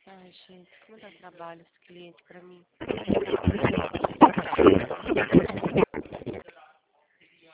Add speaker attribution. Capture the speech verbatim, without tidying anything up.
Speaker 1: Ai, gente, como dá trabalho esse cliente pra mim.